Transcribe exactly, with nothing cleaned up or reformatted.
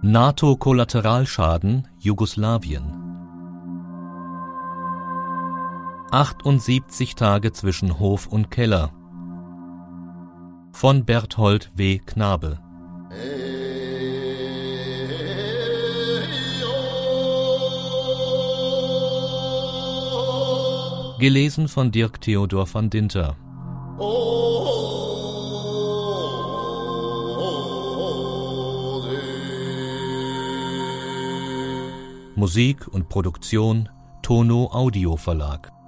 NATO-Kollateralschaden Jugoslawien. achtundsiebzig Tage zwischen Hof und Keller von Berthold W. Knabe. Gelesen von Dirk Theodor van Dinter. Musik und Produktion Tono Audio Verlag.